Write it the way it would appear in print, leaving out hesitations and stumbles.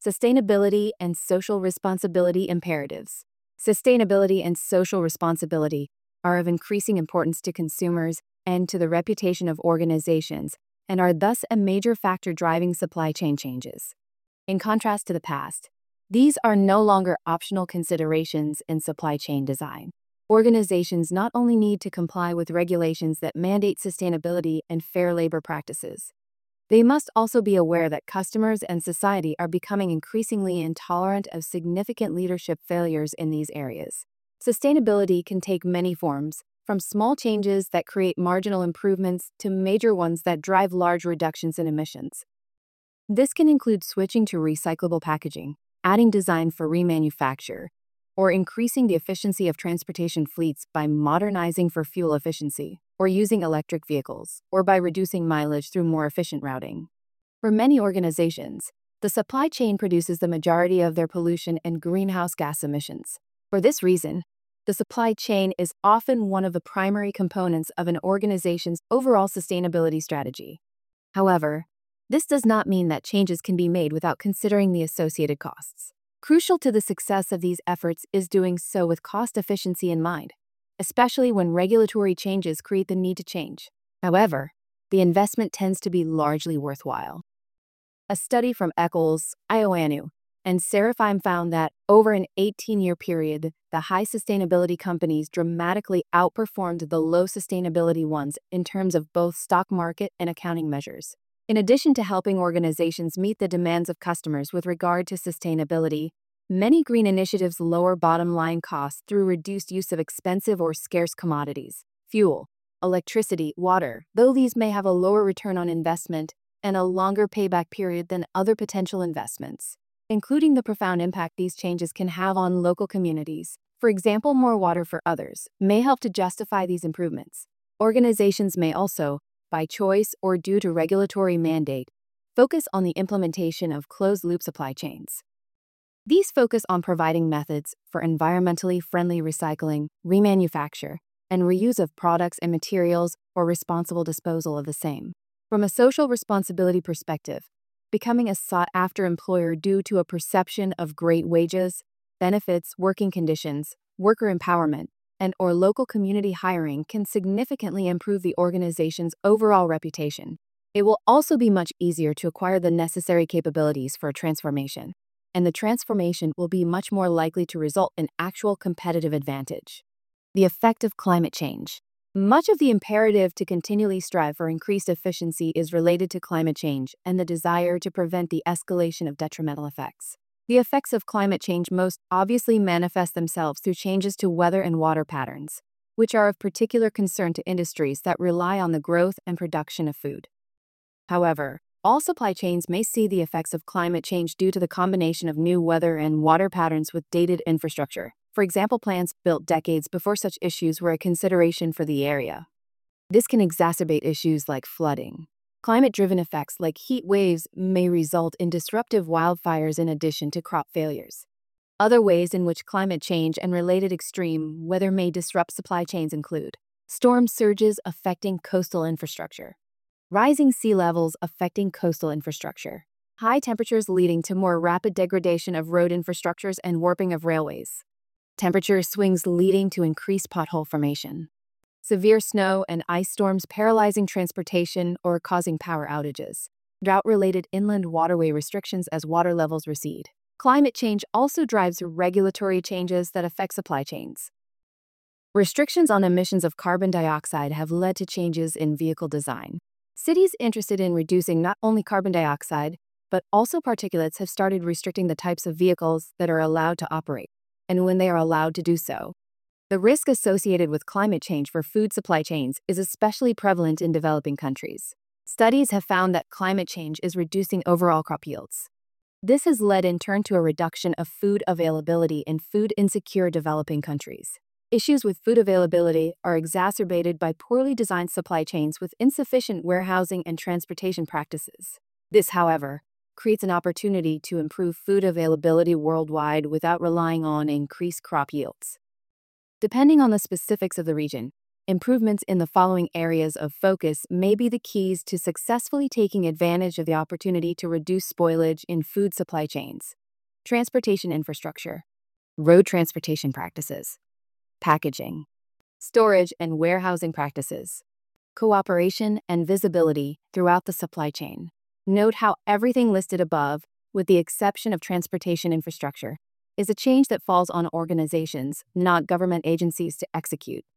Sustainability and social responsibility imperatives. Sustainability and social responsibility are of increasing importance to consumers and to the reputation of organizations, and are thus a major factor driving supply chain changes. In contrast to the past, these are no longer optional considerations in supply chain design. Organizations not only need to comply with regulations that mandate sustainability and fair labor practices, they must also be aware that customers and society are becoming increasingly intolerant of significant leadership failures in these areas. Sustainability can take many forms, from small changes that create marginal improvements to major ones that drive large reductions in emissions. This can include switching to recyclable packaging, adding design for remanufacture, or increasing the efficiency of transportation fleets by modernizing for fuel efficiency, or using electric vehicles, or by reducing mileage through more efficient routing. For many organizations, the supply chain produces the majority of their pollution and greenhouse gas emissions. For this reason, the supply chain is often one of the primary components of an organization's overall sustainability strategy. However, this does not mean that changes can be made without considering the associated costs. Crucial to the success of these efforts is doing so with cost efficiency in mind, especially when regulatory changes create the need to change. However, the investment tends to be largely worthwhile. A study from Eccles, Ioannou, and Serafime found that over an 18-year period, the high sustainability companies dramatically outperformed the low sustainability ones in terms of both stock market and accounting measures. In addition to helping organizations meet the demands of customers with regard to sustainability, many green initiatives lower bottom-line costs through reduced use of expensive or scarce commodities, fuel, electricity, water, though these may have a lower return on investment and a longer payback period than other potential investments, including the profound impact these changes can have on local communities. For example, more water for others may help to justify these improvements. Organizations may also, by choice or due to regulatory mandate, focus on the implementation of closed-loop supply chains. These focus on providing methods for environmentally friendly recycling, remanufacture, and reuse of products and materials or responsible disposal of the same. From a social responsibility perspective, becoming a sought-after employer due to a perception of great wages, benefits, working conditions, worker empowerment, and/or local community hiring can significantly improve the organization's overall reputation. It will also be much easier to acquire the necessary capabilities for a transformation, and the transformation will be much more likely to result in actual competitive advantage. The effect of climate change. Much of the imperative to continually strive for increased efficiency is related to climate change and the desire to prevent the escalation of detrimental effects. The effects of climate change most obviously manifest themselves through changes to weather and water patterns, which are of particular concern to industries that rely on the growth and production of food. However, all supply chains may see the effects of climate change due to the combination of new weather and water patterns with dated infrastructure. For example, plants built decades before such issues were a consideration for the area. This can exacerbate issues like flooding. Climate-driven effects like heat waves may result in disruptive wildfires in addition to crop failures. Other ways in which climate change and related extreme weather may disrupt supply chains include storm surges affecting coastal infrastructure, rising sea levels affecting coastal infrastructure, high temperatures leading to more rapid degradation of road infrastructures and warping of railways, temperature swings leading to increased pothole formation, severe snow and ice storms paralyzing transportation or causing power outages, drought-related inland waterway restrictions as water levels recede. Climate change also drives regulatory changes that affect supply chains. Restrictions on emissions of carbon dioxide have led to changes in vehicle design. Cities interested in reducing not only carbon dioxide, but also particulates have started restricting the types of vehicles that are allowed to operate, and when they are allowed to do so. The risk associated with climate change for food supply chains is especially prevalent in developing countries. Studies have found that climate change is reducing overall crop yields. This has led in turn to a reduction of food availability in food-insecure developing countries. Issues with food availability are exacerbated by poorly designed supply chains with insufficient warehousing and transportation practices. This, however, creates an opportunity to improve food availability worldwide without relying on increased crop yields. Depending on the specifics of the region, Improvements in the following areas of focus may be the keys to successfully taking advantage of the opportunity to reduce spoilage in food supply chains. Transportation infrastructure, road transportation practices, packaging, storage and warehousing practices, cooperation and visibility throughout the supply chain. Note how everything listed above, with the exception of transportation infrastructure, is a change that falls on organizations, not government agencies, to execute.